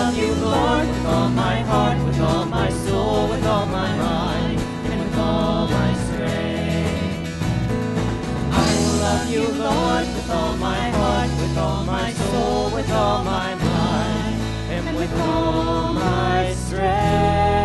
love you, Lord, with all my heart, with all my soul, with all my mind, and with all my strength. I will love you, Lord, with all my heart, with all my soul, with all my mind, and with all my strength.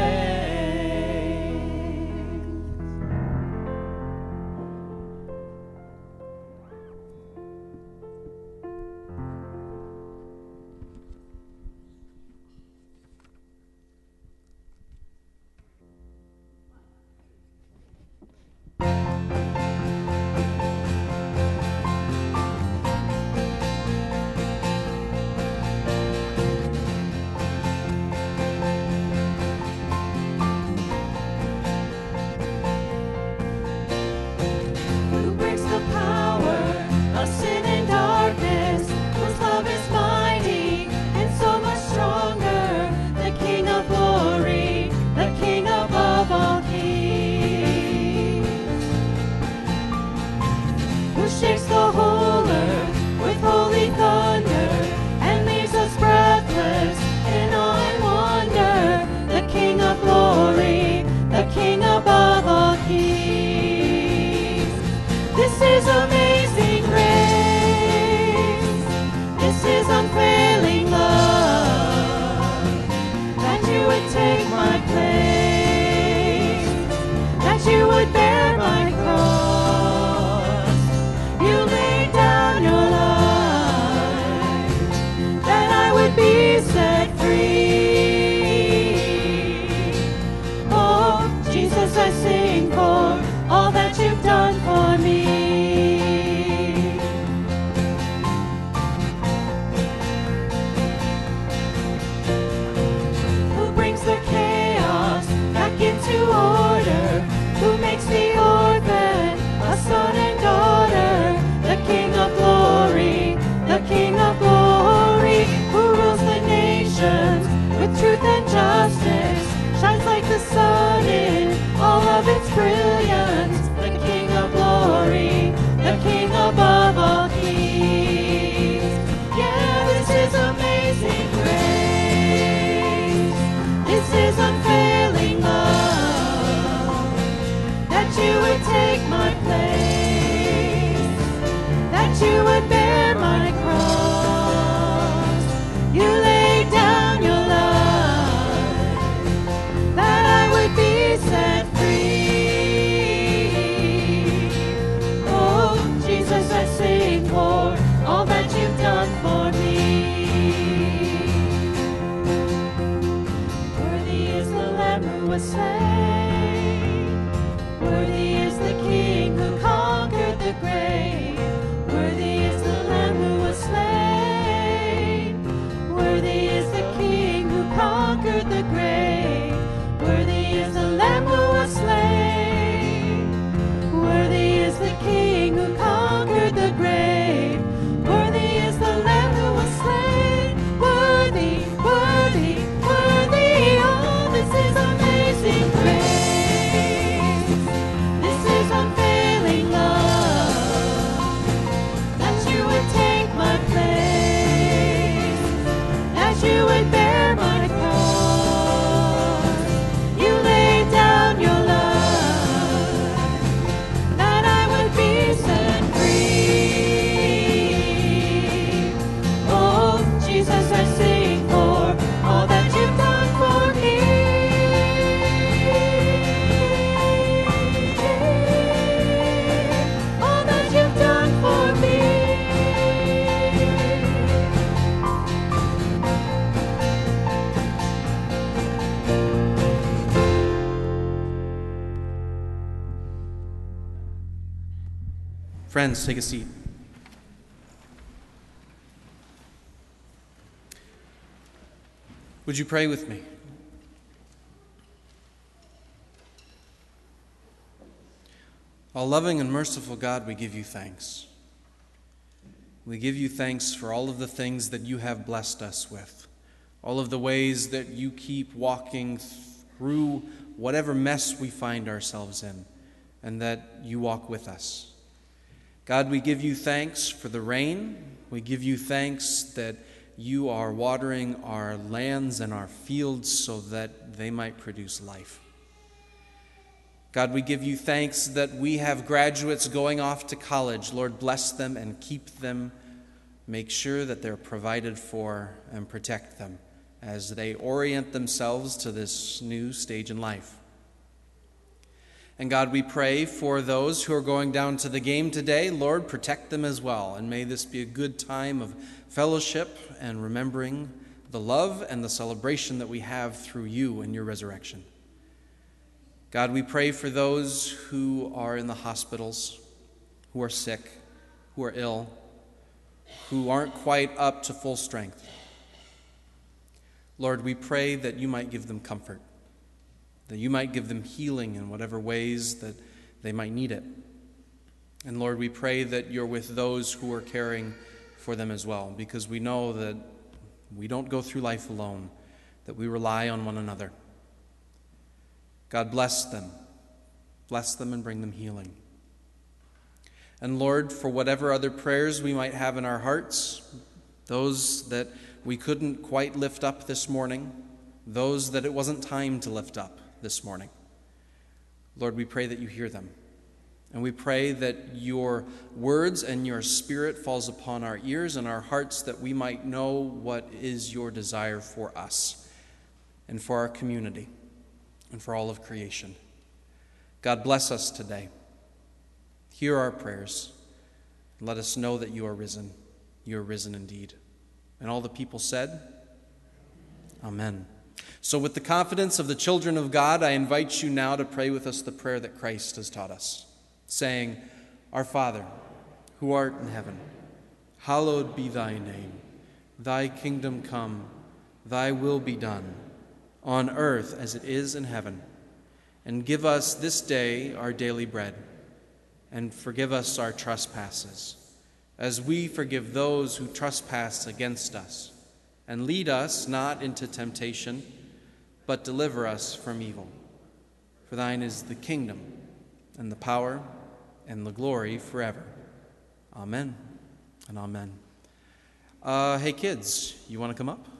Friends, take a seat. Would you pray with me? All loving and merciful God, we give you thanks. We give you thanks for all of the things that you have blessed us with, all of the ways that you keep walking through whatever mess we find ourselves in, and that you walk with us. God, we give you thanks for the rain. We give you thanks that you are watering our lands and our fields so that they might produce life. God, we give you thanks that we have graduates going off to college. Lord, bless them and keep them. Make sure that they're provided for and protect them as they orient themselves to this new stage in life. And God, we pray for those who are going down to the game today. Lord, protect them as well. And may this be a good time of fellowship and remembering the love and the celebration that we have through you and your resurrection. God, we pray for those who are in the hospitals, who are sick, who are ill, who aren't quite up to full strength. Lord, we pray that you might give them comfort, that you might give them healing in whatever ways that they might need it. And Lord, we pray that you're with those who are caring for them as well, because we know that we don't go through life alone, that we rely on one another. God, bless them and bring them healing. And Lord, for whatever other prayers we might have in our hearts, those that we couldn't quite lift up this morning, those that it wasn't time to lift up this morning, Lord, we pray that you hear them. And we pray that your words and your spirit falls upon our ears and our hearts, that we might know what is your desire for us and for our community and for all of creation. God, bless us today. Hear our prayers. And let us know that you are risen. You are risen indeed. And all the people said, Amen. So with the confidence of the children of God, I invite you now to pray with us the prayer that Christ has taught us, saying, Our Father, who art in heaven, hallowed be thy name. Thy kingdom come, thy will be done, on earth as it is in heaven. And give us this day our daily bread, and forgive us our trespasses, as we forgive those who trespass against us. And lead us not into temptation, but deliver us from evil. For thine is the kingdom, and the power, and the glory forever. Amen and amen. Hey kids, you want to come up?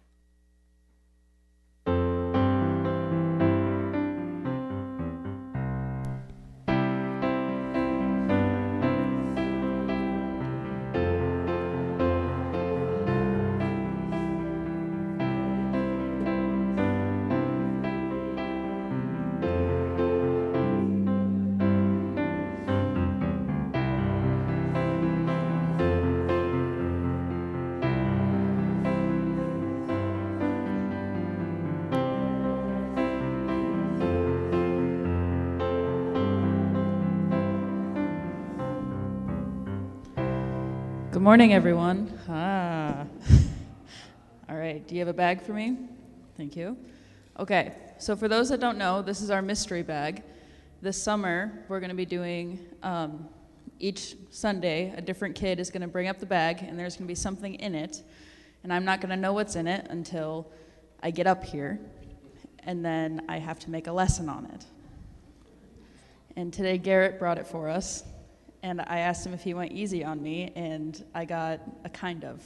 Good morning, everyone. All right, do you have a bag for me? Thank you. Okay, so for those that don't know, this is our mystery bag. This summer, we're going to be doing, each Sunday, a different kid is going to bring up the bag, and there's going to be something in it, and I'm not going to know what's in it until I get up here, and then I have to make a lesson on it. And today, Garrett brought it for us. And I asked him if he went easy on me, and I got a kind of.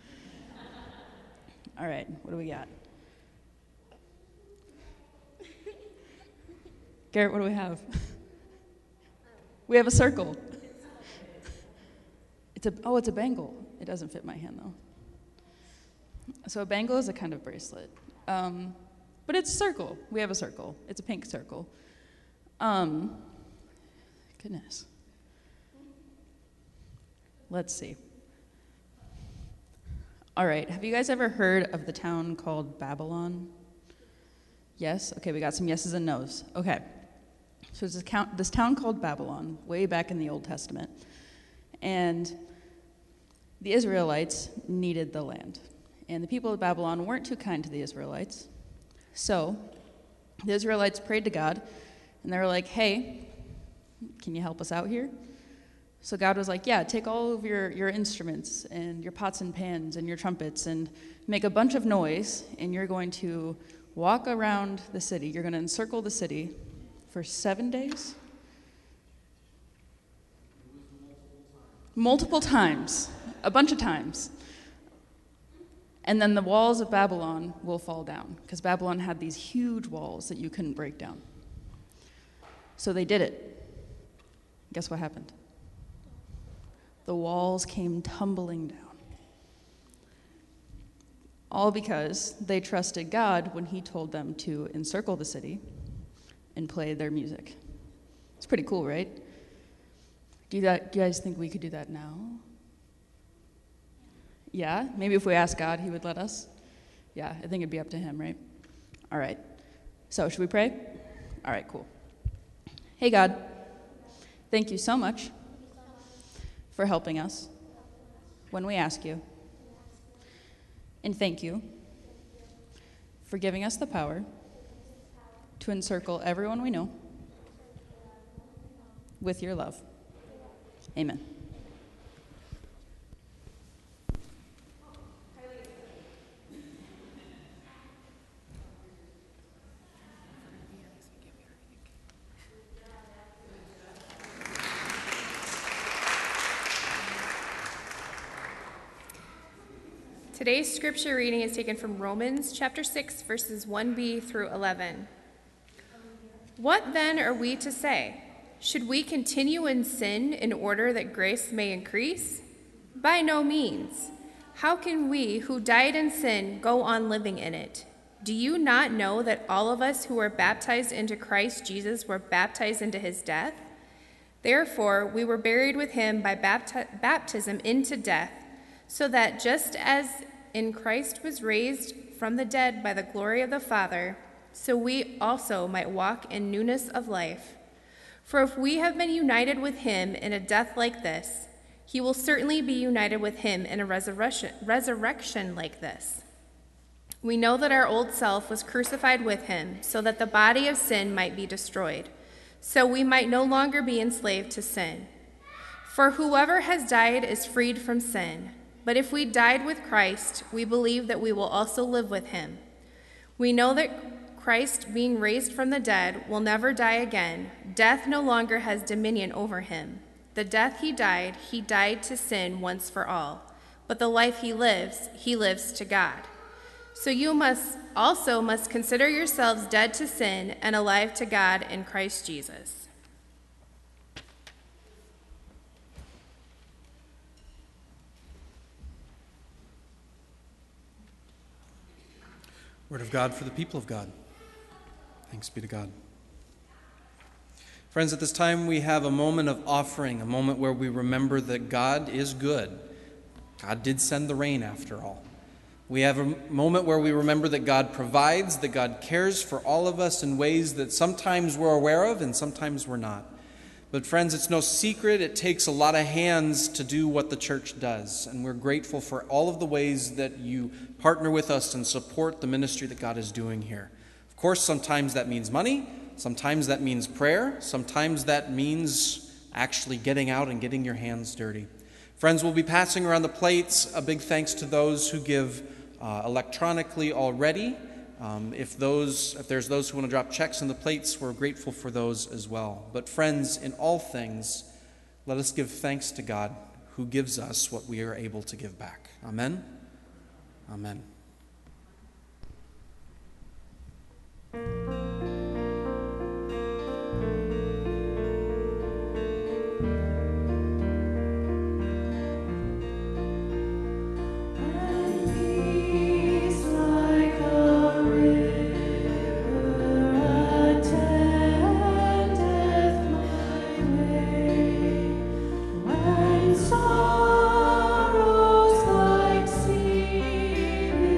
All right, what do we got? Garrett, what do we have? We have a circle. It's a bangle. It doesn't fit my hand, though. So a bangle is a kind of bracelet. But it's a circle. We have a circle. It's a pink circle. Goodness. Let's see. All right, have you guys ever heard of the town called Babylon? Yes? Okay, we got some yeses and nos. Okay. So it's this town called Babylon, way back in the Old Testament. And the Israelites needed the land. And the people of Babylon weren't too kind to the Israelites. So the Israelites prayed to God, and they were like, hey, can you help us out here? So God was like, yeah, take all of your instruments and your pots and pans and your trumpets and make a bunch of noise, and you're going to walk around the city. You're going to encircle the city for 7 days. Multiple times. A bunch of times. And then the walls of Babylon will fall down, because Babylon had these huge walls that you couldn't break down. So they did it. Guess what happened? The walls came tumbling down. All because they trusted God when he told them to encircle the city and play their music. It's pretty cool, right? Do you guys think we could do that now? Yeah? Maybe if we asked God, he would let us? Yeah, I think it'd be up to him, right? All right. So, should we pray? All right, cool. Hey, God, thank you so much for helping us when we ask you. And thank you for giving us the power to encircle everyone we know with your love. Amen. Today's scripture reading is taken from Romans chapter 6, verses 1b through 11. What then are we to say? Should we continue in sin in order that grace may increase? By no means. How can we who died in sin go on living in it? Do you not know that all of us who were baptized into Christ Jesus were baptized into his death? Therefore, we were buried with him by baptism into death, so that just as in Christ was raised from the dead by the glory of the Father, so we also might walk in newness of life. For if we have been united with him in a death like this, he will certainly be united with him in a resurrection like this. We know that our old self was crucified with him, so that the body of sin might be destroyed, so we might no longer be enslaved to sin. For whoever has died is freed from sin. But if we died with Christ, we believe that we will also live with him. We know that Christ, being raised from the dead, will never die again. Death no longer has dominion over him. The death he died to sin once for all. But the life he lives to God. So you must consider yourselves dead to sin and alive to God in Christ Jesus. Word of God for the people of God. Thanks be to God. Friends, at this time we have a moment of offering, a moment where we remember that God is good. God did send the rain after all. We have a moment where we remember that God provides, that God cares for all of us in ways that sometimes we're aware of and sometimes we're not. But friends, it's no secret it takes a lot of hands to do what the church does, and we're grateful for all of the ways that you partner with us and support the ministry that God is doing here. Of course, sometimes that means money, sometimes that means prayer, sometimes that means actually getting out and getting your hands dirty. Friends, we'll be passing around the plates. A big thanks to those who give electronically already. If there's those who want to drop checks in the plates, we're grateful for those as well. But friends, in all things, let us give thanks to God who gives us what we are able to give back. Amen? Amen. Sorrows like sea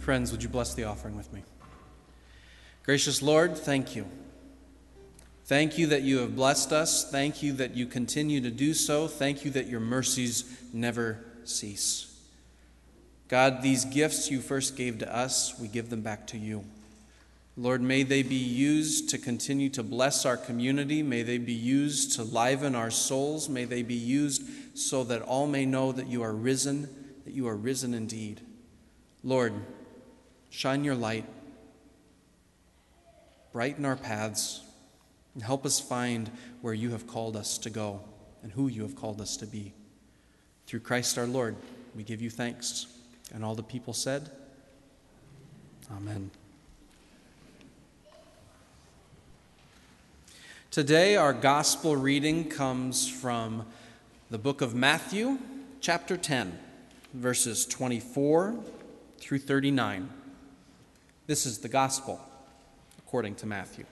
Friends, would you bless the offering with me? Gracious Lord, thank you. Thank you that you have blessed us. Thank you that you continue to do so. Thank you that your mercies never cease. God, these gifts you first gave to us, we give them back to you. Lord, may they be used to continue to bless our community. May they be used to liven our souls. May they be used so that all may know that you are risen indeed. Lord, shine your light, brighten our paths, and help us find where you have called us to go and who you have called us to be. Through Christ our Lord, we give you thanks. And all the people said, Amen. Today our gospel reading comes from the book of Matthew, chapter 10, verses 24 through 39. This is the gospel according to Matthew.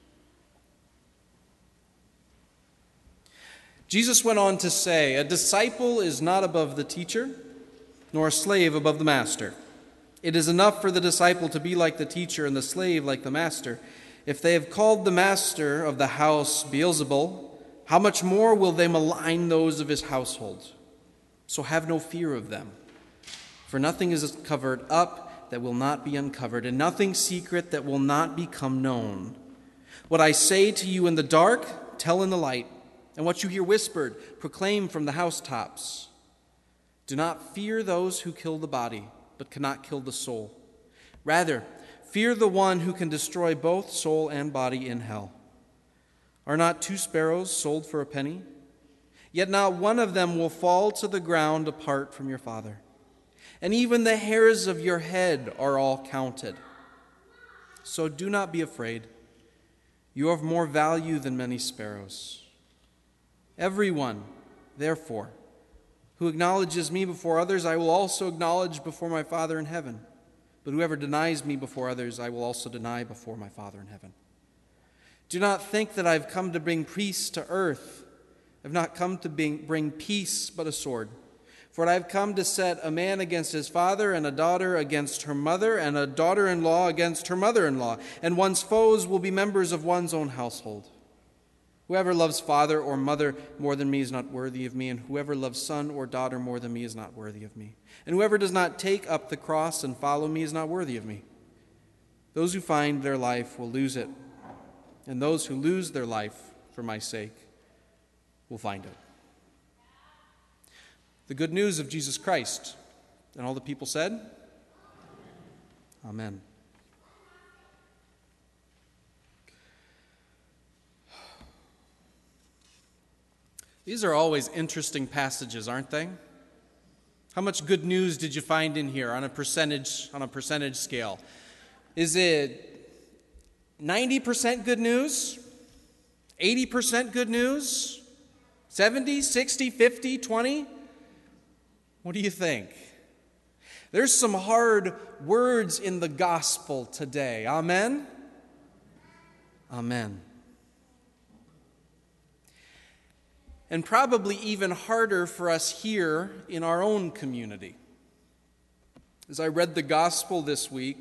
Jesus went on to say, "A disciple is not above the teacher, nor a slave above the master. It is enough for the disciple to be like the teacher and the slave like the master. If they have called the master of the house Beelzebul, how much more will they malign those of his household? So have no fear of them. For nothing is covered up that will not be uncovered, and nothing secret that will not become known. What I say to you in the dark, tell in the light, and what you hear whispered, proclaim from the housetops. Do not fear those who kill the body, but cannot kill the soul. Rather, fear the one who can destroy both soul and body in hell. Are not 2 sparrows sold for a penny? Yet not one of them will fall to the ground apart from your Father. And even the hairs of your head are all counted. So do not be afraid. You have more value than many sparrows. Everyone, therefore, who acknowledges me before others, I will also acknowledge before my Father in heaven. But whoever denies me before others, I will also deny before my Father in heaven. Do not think that I have come to bring peace to earth. I have not come to bring peace, but a sword. For I have come to set a man against his father, and a daughter against her mother, and a daughter-in-law against her mother-in-law. And one's foes will be members of one's own household. Whoever loves father or mother more than me is not worthy of me, and whoever loves son or daughter more than me is not worthy of me. And whoever does not take up the cross and follow me is not worthy of me. Those who find their life will lose it, and those who lose their life for my sake will find it." The good news of Jesus Christ. And all the people said, Amen. These are always interesting passages, aren't they? How much good news did you find in here on a percentage scale? Is it 90% good news? 80% good news? 70, 60, 50, 20? What do you think? There's some hard words in the gospel today. Amen? Amen. And probably even harder for us here in our own community. As I read the gospel this week,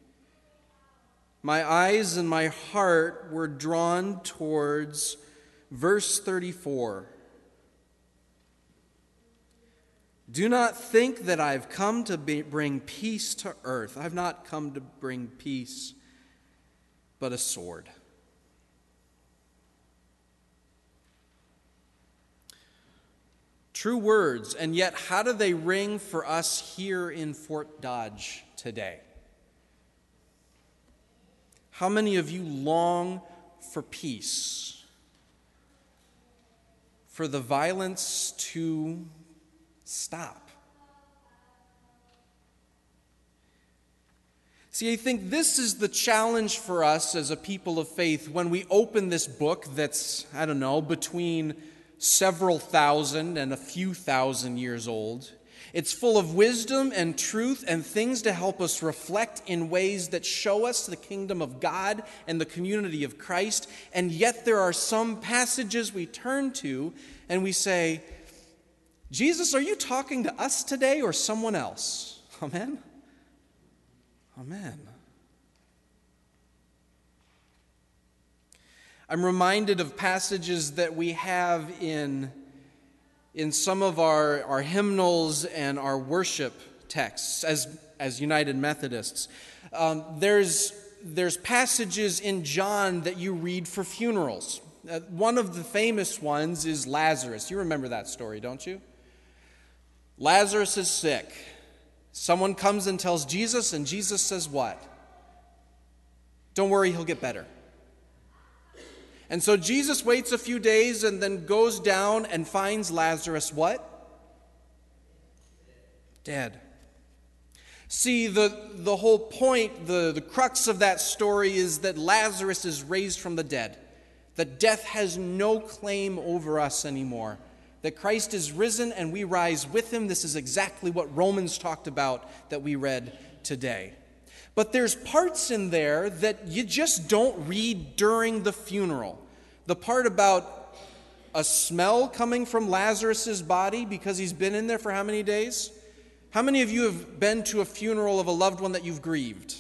my eyes and my heart were drawn towards verse 34. Do not think that I've come to bring peace to earth. I've not come to bring peace, but a sword. True words, and yet how do they ring for us here in Fort Dodge today? How many of you long for peace? For the violence to stop? See, I think this is the challenge for us as a people of faith when we open this book that's, between several thousand and a few thousand years old. It's full of wisdom and truth and things to help us reflect in ways that show us the kingdom of God and the community of Christ. And yet there are some passages we turn to and we say, Jesus, are you talking to us today or someone else? Amen? Amen. I'm reminded of passages that we have in some of our hymnals and our worship texts as United Methodists. There's passages in John that you read for funerals. One of the famous ones is Lazarus. You remember that story, don't you? Lazarus is sick. Someone comes and tells Jesus, and Jesus says what? Don't worry, he'll get better. And so Jesus waits a few days and then goes down and finds Lazarus what? Dead. See, the whole point, the crux of that story is that Lazarus is raised from the dead. That death has no claim over us anymore. That Christ is risen and we rise with him. This is exactly what Romans talked about that we read today. But there's parts in there that you just don't read during the funeral. The part about a smell coming from Lazarus' body because he's been in there for how many days? How many of you have been to a funeral of a loved one that you've grieved?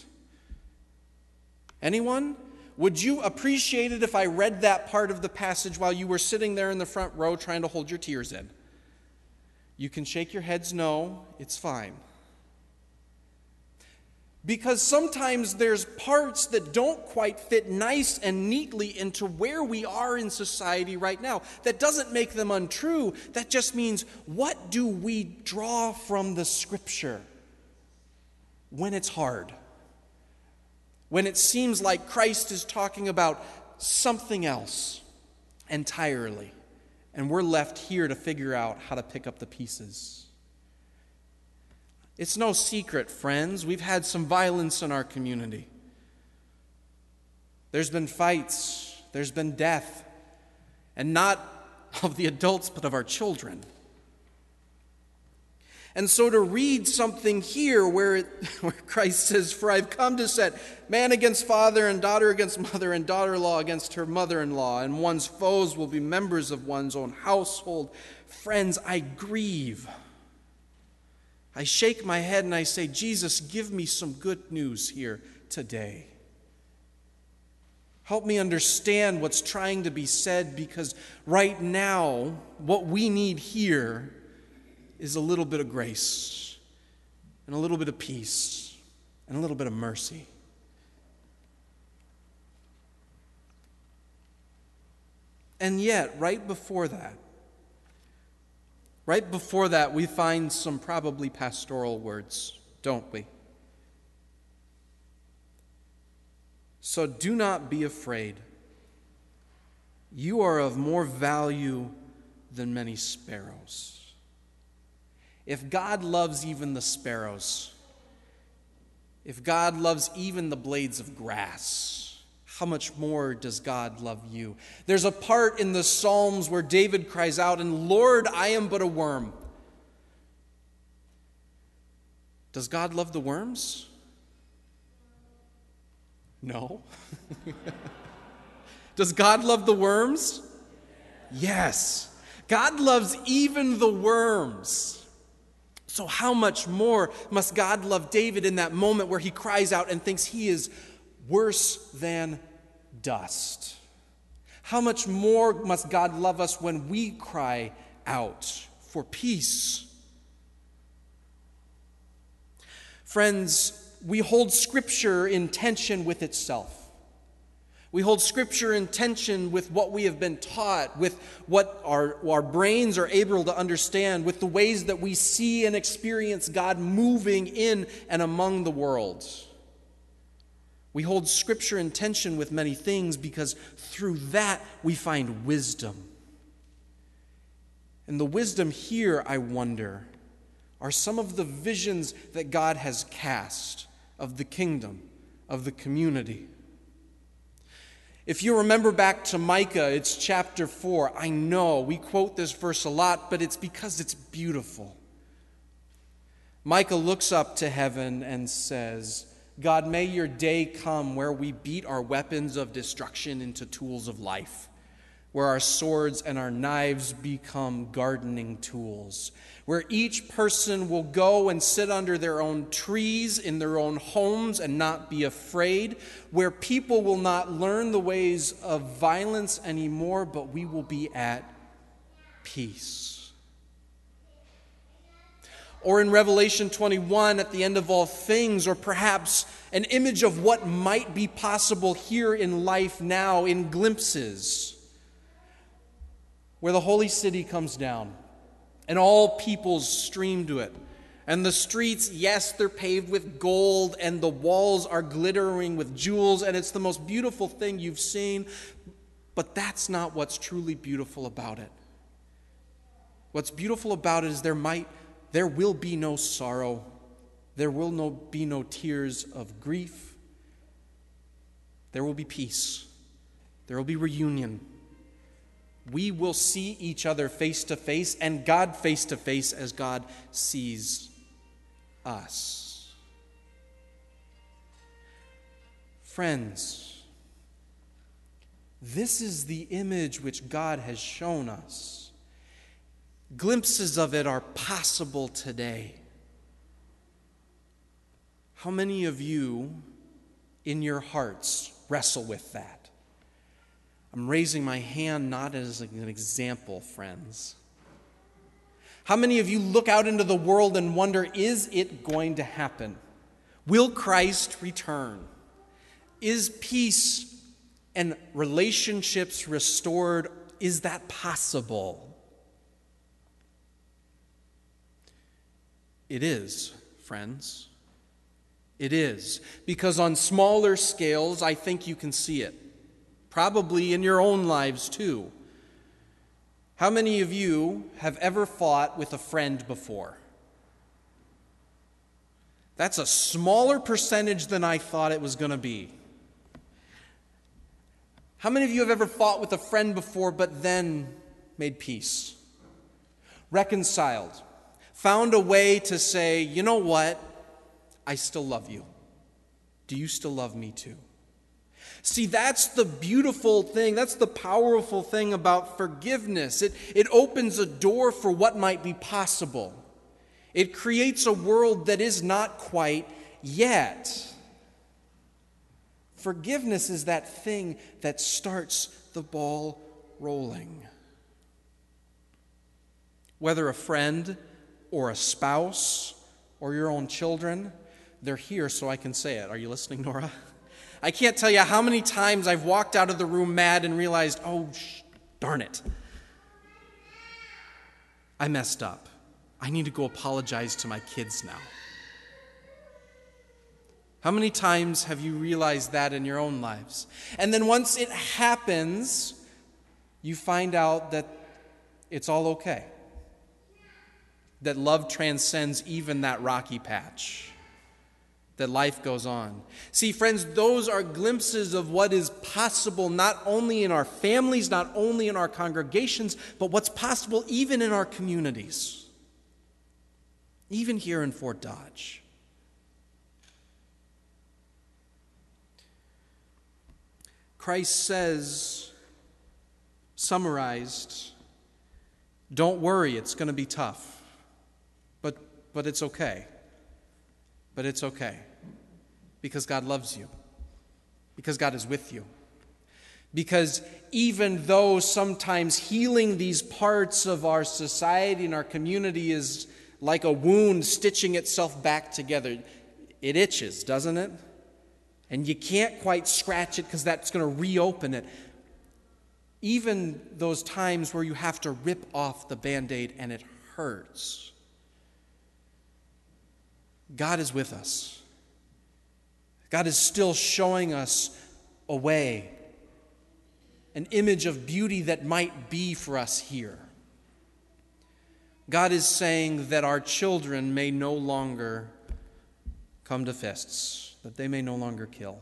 Anyone? Would you appreciate it if I read that part of the passage while you were sitting there in the front row trying to hold your tears in? You can shake your heads no, it's fine. Because sometimes there's parts that don't quite fit nice and neatly into where we are in society right now. That doesn't make them untrue. That just means, what do we draw from the Scripture when it's hard? When it seems like Christ is talking about something else entirely, and we're left here to figure out how to pick up the pieces. It's no secret, friends, we've had some violence in our community. There's been fights, there's been death, and not of the adults, but of our children. And so to read something here where Christ says, "For I've come to set man against father and daughter against mother and daughter-in-law against her mother-in-law, and one's foes will be members of one's own household." Friends, I grieve. I shake my head and I say, Jesus, give me some good news here today. Help me understand what's trying to be said, because right now, what we need here is a little bit of grace and a little bit of peace and a little bit of mercy. And yet, right before that, we find some probably pastoral words, don't we? So do not be afraid. You are of more value than many sparrows. If God loves even the sparrows, if God loves even the blades of grass, how much more does God love you? There's a part in the Psalms where David cries out, "And Lord, I am but a worm." Does God love the worms? No. Does God love the worms? Yes. God loves even the worms. So how much more must God love David in that moment where he cries out and thinks he is worse than dust? How much more must God love us when we cry out for peace? Friends, we hold Scripture in tension with itself. We hold Scripture in tension with what we have been taught, with what our brains are able to understand, with the ways that we see and experience God moving in and among the world. We hold Scripture in tension with many things because through that we find wisdom. And the wisdom here, I wonder, are some of the visions that God has cast of the kingdom, of the community. If you remember back to Micah, it's chapter 4. I know we quote this verse a lot, but it's because it's beautiful. Micah looks up to heaven and says, God, may your day come where we beat our weapons of destruction into tools of life. where our swords and our knives become gardening tools, where each person will go and sit under their own trees in their own homes and not be afraid, where people will not learn the ways of violence anymore, but we will be at peace. Or in Revelation 21, at the end of all things, or perhaps an image of what might be possible here in life now in glimpses, where the holy city comes down and all peoples stream to it. And the streets, yes, they're paved with gold and the walls are glittering with jewels and it's the most beautiful thing you've seen. But that's not what's truly beautiful about it. What's beautiful about it is there will be no sorrow. There will be no tears of grief. There will be peace. There will be reunion. We will see each other face to face and God face to face as God sees us. Friends, this is the image which God has shown us. Glimpses of it are possible today. How many of you in your hearts wrestle with that? I'm raising my hand not as an example, friends. How many of you look out into the world and wonder, is it going to happen? Will Christ return? Is peace and relationships restored? Is that possible? It is, friends. It is. Because on smaller scales, I think you can see it. Probably in your own lives too. How many of you have ever fought with a friend before? That's a smaller percentage than I thought it was going to be. How many of you have ever fought with a friend before but then made peace? Reconciled. Found a way to say, you know what? I still love you. Do you still love me too? See, that's the beautiful thing. That's the powerful thing about forgiveness. It opens a door for what might be possible. It creates a world that is not quite yet. Forgiveness is that thing that starts the ball rolling. Whether a friend or a spouse or your own children, they're here so I can say it. Are you listening, Nora? I can't tell you how many times I've walked out of the room mad and realized, darn it. I messed up. I need to go apologize to my kids now. How many times have you realized that in your own lives? And then once it happens, you find out that it's all okay. That love transcends even that rocky patch. That life goes on. See, friends, those are glimpses of what is possible not only in our families, not only in our congregations, but what's possible even in our communities. Even here in Fort Dodge. Christ says, summarized, don't worry, it's going to be tough. But it's okay. But it's okay. Because God loves you. Because God is with you. Because even though sometimes healing these parts of our society and our community is like a wound stitching itself back together, it itches, doesn't it? And you can't quite scratch it because that's going to reopen it. Even those times where you have to rip off the Band-Aid and it hurts. God is with us. God is still showing us a way, an image of beauty that might be for us here. God is saying that our children may no longer come to fists, that they may no longer kill.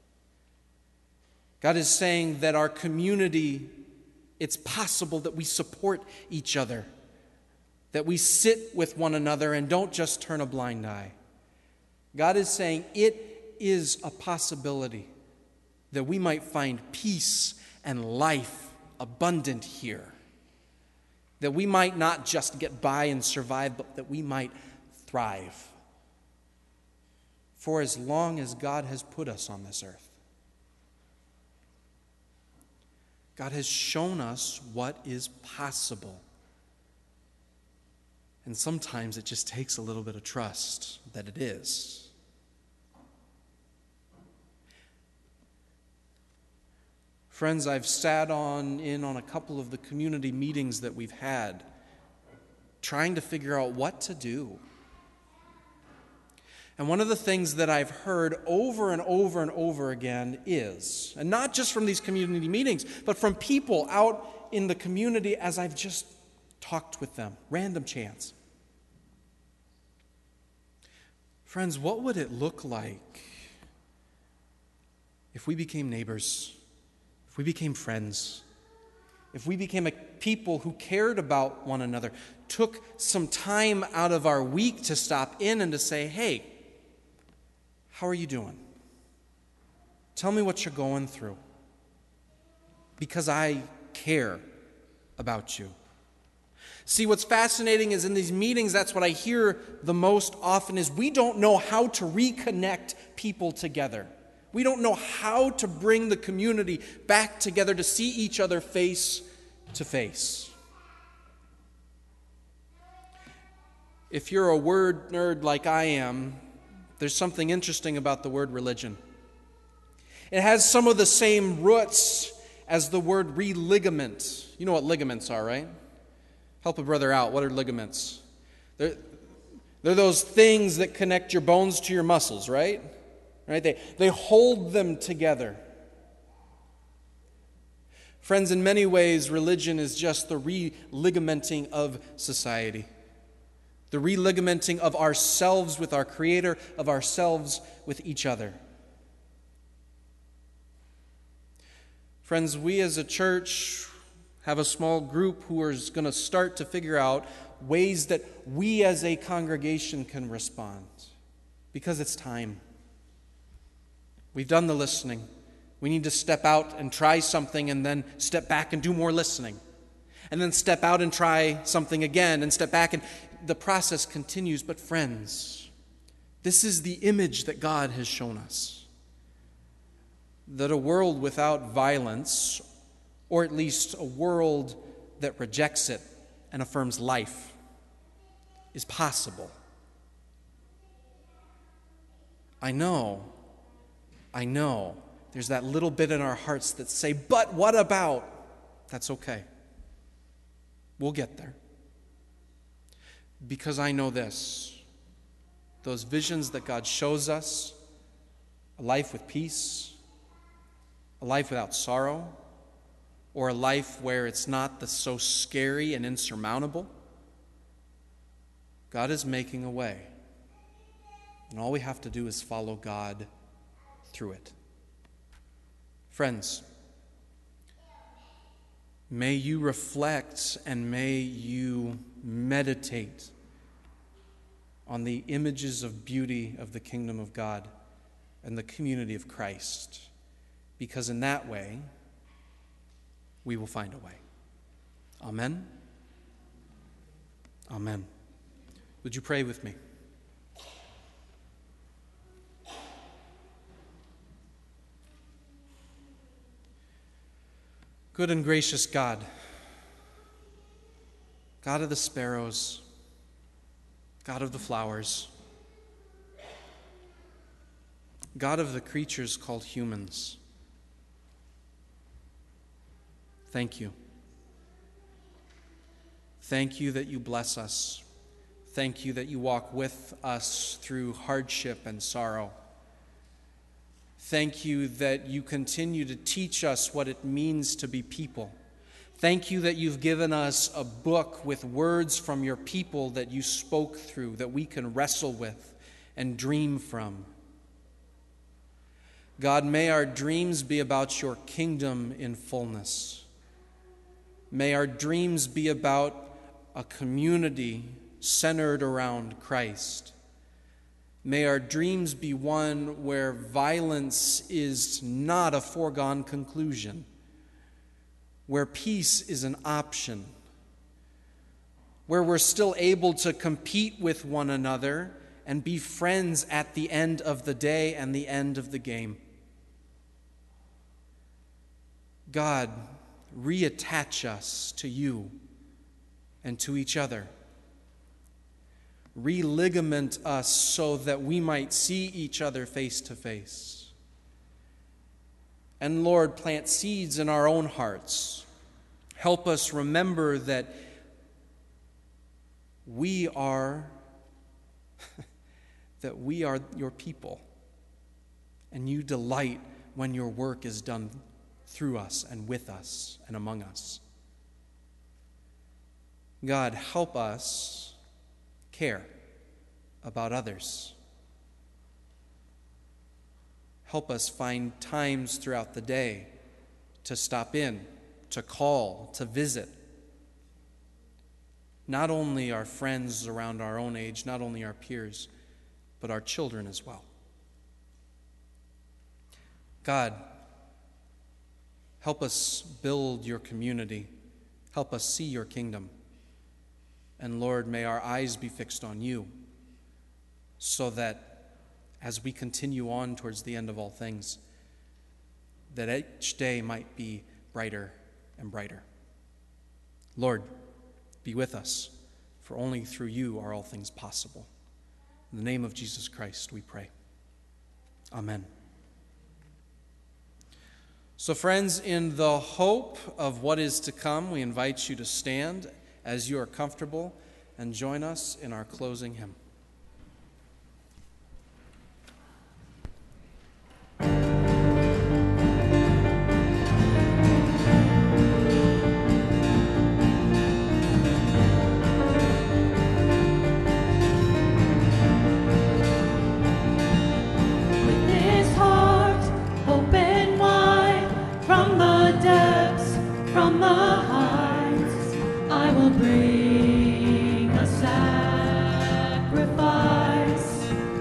God is saying that our community, it's possible that we support each other, that we sit with one another and don't just turn a blind eye. God is saying it is a possibility that we might find peace and life abundant here. That we might not just get by and survive, but that we might thrive. For as long as God has put us on this earth, God has shown us what is possible. And sometimes it just takes a little bit of trust that it is. Friends, I've sat in on a couple of the community meetings that we've had, trying to figure out what to do. And one of the things that I've heard over and over and over again is, and not just from these community meetings, but from people out in the community as I've just talked with them, random chance. Friends, what would it look like if we became neighbors, if we became friends, if we became a people who cared about one another, took some time out of our week to stop in and to say, hey, how are you doing? Tell me what you're going through, because I care about you. See, what's fascinating is in these meetings, that's what I hear the most often is we don't know how to reconnect people together. We don't know how to bring the community back together to see each other face to face. If you're a word nerd like I am, there's something interesting about the word religion. It has some of the same roots as the word religament. You know what ligaments are, right? Help a brother out. What are ligaments? They're those things that connect your bones to your muscles, right? They hold them together. Friends, in many ways, religion is just the religamenting of society. The religamenting of ourselves with our Creator, of ourselves with each other. Friends, we as a church have a small group who is going to start to figure out ways that we as a congregation can respond. Because it's time. We've done the listening. We need to step out and try something and then step back and do more listening. And then step out and try something again and step back, and the process continues. But friends, this is the image that God has shown us. That a world without violence, or at least a world that rejects it and affirms life, is possible. I know. There's that little bit in our hearts that say, but what about? That's okay. We'll get there. Because I know this. Those visions that God shows us, a life with peace, a life without sorrow, or a life where it's not so scary and insurmountable, God is making a way. And all we have to do is follow God through it. Friends, may you reflect and may you meditate on the images of beauty of the kingdom of God and the community of Christ, because in that way, we will find a way. Amen? Amen. Would you pray with me? Good and gracious God, God of the sparrows, God of the flowers, God of the creatures called humans, thank you. Thank you that you bless us. Thank you that you walk with us through hardship and sorrow. Thank you that you continue to teach us what it means to be people. Thank you that you've given us a book with words from your people that you spoke through, that we can wrestle with and dream from. God, may our dreams be about your kingdom in fullness. May our dreams be about a community centered around Christ. May our dreams be one where violence is not a foregone conclusion. where peace is an option, where we're still able to compete with one another and be friends at the end of the day and the end of the game. God, reattach us to you and to each other. Religament us so that we might see each other face to face. And Lord, plant seeds in our own hearts. Help us remember that we are your people, and you delight when your work is done through us and with us and among us. God, help us care about others. Help us find times throughout the day to stop in, to call, to visit. Not only our friends around our own age, not only our peers, but our children as well. God, help us build your community. Help us see your kingdom. And Lord, may our eyes be fixed on you, so that as we continue on towards the end of all things, that each day might be brighter and brighter. Lord, be with us, for only through you are all things possible. In the name of Jesus Christ, we pray. Amen. So friends, in the hope of what is to come, we invite you to stand as you are comfortable and join us in our closing hymn. Bring a sacrifice.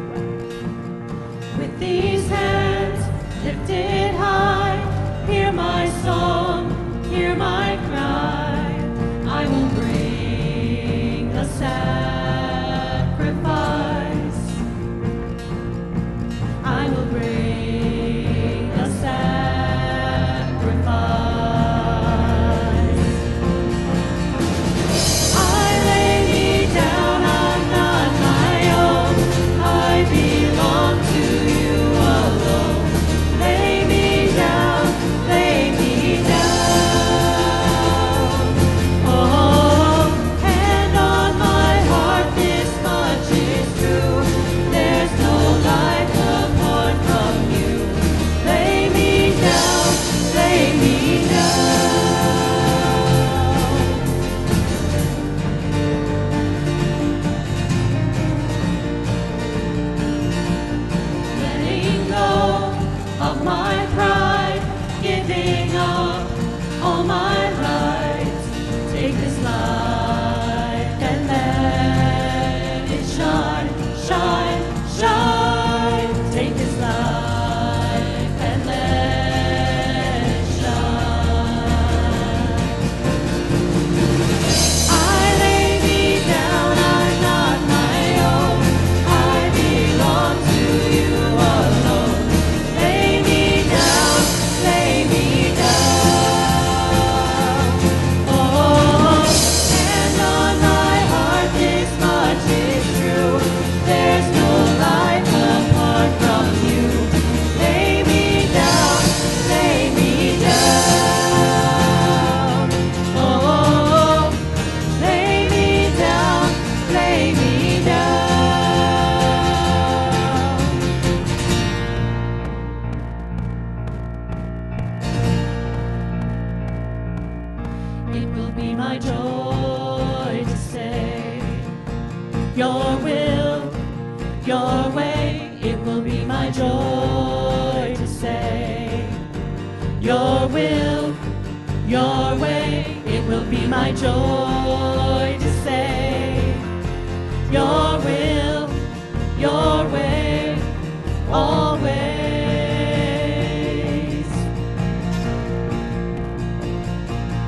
your will, your way. It will be my joy to say, your will, your way. It will be my joy to say, your will, your way, always.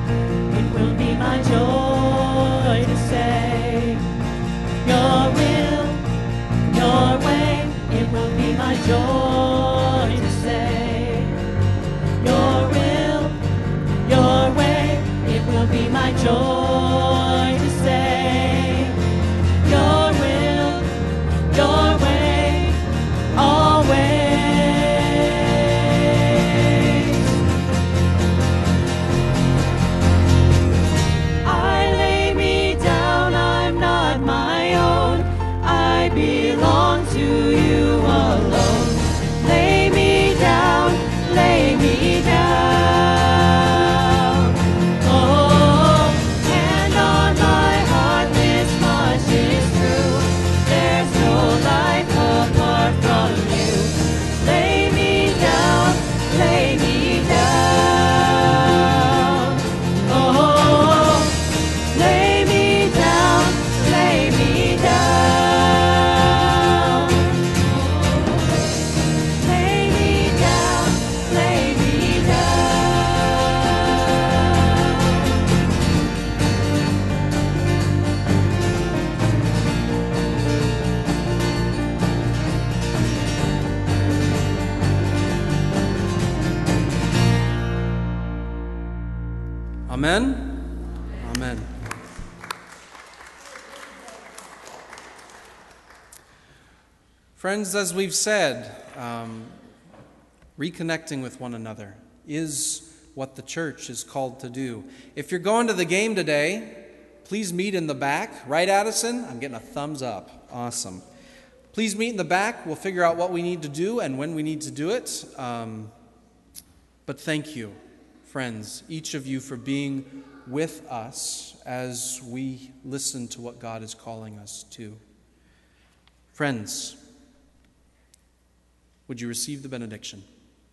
Amen? Amen. Friends, as we've said, reconnecting with one another is what the church is called to do. If you're going to the game today, please meet in the back. Right, Addison? I'm getting a thumbs up. Awesome. Please meet in the back. We'll figure out what we need to do and when we need to do it. But thank you, friends, each of you, for being with us as we listen to what God is calling us to. Friends, would you receive the benediction?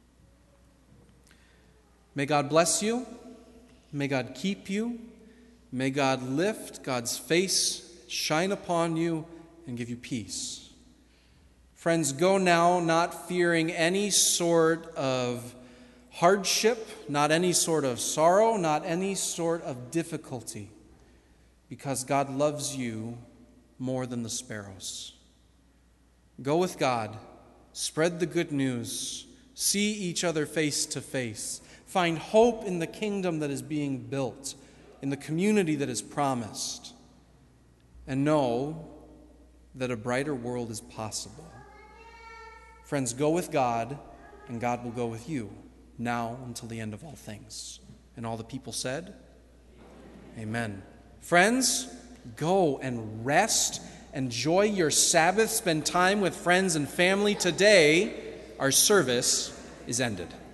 May God bless you. May God keep you. May God lift God's face, shine upon you, and give you peace. Friends, go now not fearing any sort of hardship, not any sort of sorrow, not any sort of difficulty, because God loves you more than the sparrows. Go with God. Spread the good news. See each other face to face. Find hope in the kingdom that is being built, in the community that is promised. And know that a brighter world is possible. Friends, go with God, and God will go with you, now until the end of all things. And all the people said, Amen. Friends, go and rest. Enjoy your Sabbath. Spend time with friends and family. Today, our service is ended.